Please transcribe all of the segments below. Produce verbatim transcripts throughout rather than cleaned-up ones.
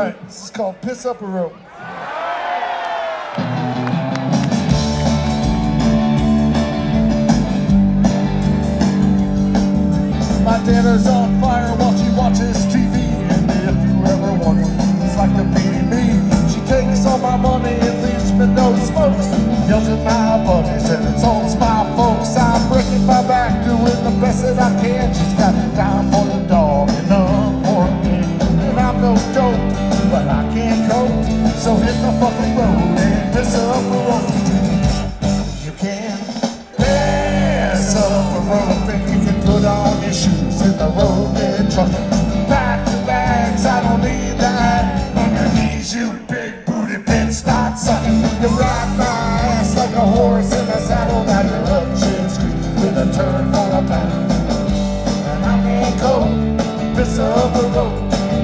right, this is called Piss Up a Rope. My dinner's on fire while she watches T V, and if you ever wonder what it's like to be me, she takes all my money and leaves me no smokes. Yells at my buddies and insults my folks. I'm breaking my back doing the best that I can. She's got time for the dog and none for me, and I'm no dope, but I can't cope. So hit the fucking road and piss up a rope. You can piss up a rope and you can put on your shoes in the rolling truck. Pack your bags, I don't need that. On your knees, you big booty bitch, start sucking. You ride my ass like a horse in a saddle. Now you're up Shit's Creek with a turn for a pound. And I can't go piss up a rope.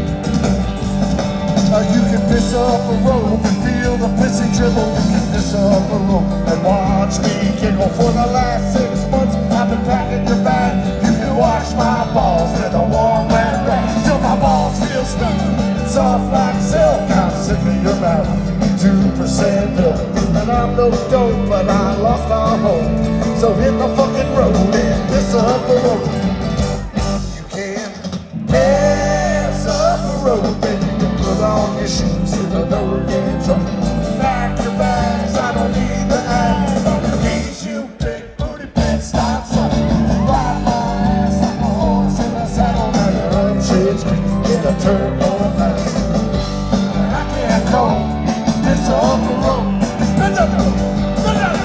Uh, you can piss up a rope and feel the pissy dribble. You can piss up a rope and watch me giggle. For the last six months I've been packing your bag. You can wash my balls with a warm wet rag till my balls feel smooth, soft like silk. I'm sick of your mouth, two percent milk. And I'm no dope, but I lost my hope. So hit the fucking road and piss up a rope. You can piss up a rope and you can put on your shoes in the door getting drunk. Pack your bags, I don't need the ass. On your knees, you big booty bitch, stop sucking. Ride my ass like a horse in a saddle. Now you're up Shit's Creek in a turbo pass. And I can't go piss up a rope. Piss up a rope. Piss up a rope.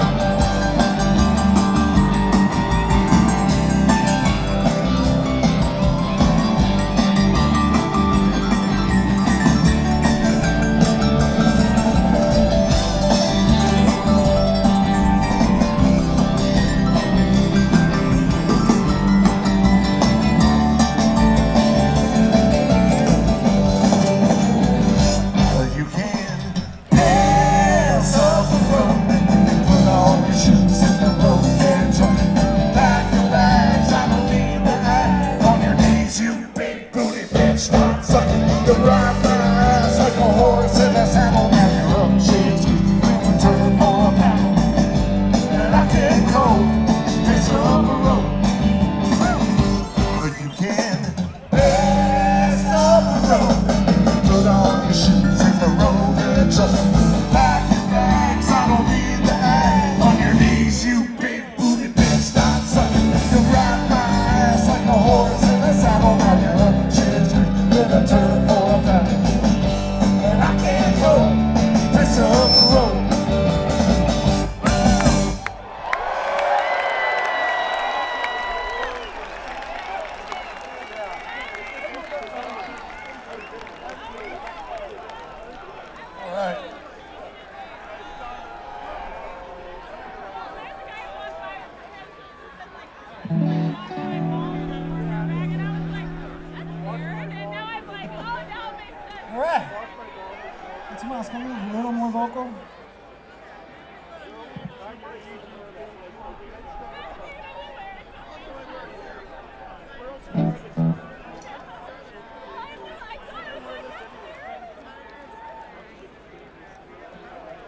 Start sucking, you ride my ass like a horse in a saddle. Now you're up Shit's Creek, we can turn for a pound. And I can't go piss up a rope. But you can piss up a rope. Put on your shoes in the road and truck. Pack your bags, I don't need the ass. On your knees, you big booty bitch, start sucking. You ride my ass like a horse in a saddle. Now you're up Shit's Creek, a turn for a pound. And I can't go piss up a rope. All right. All right. What's else? Can we be a little more vocal?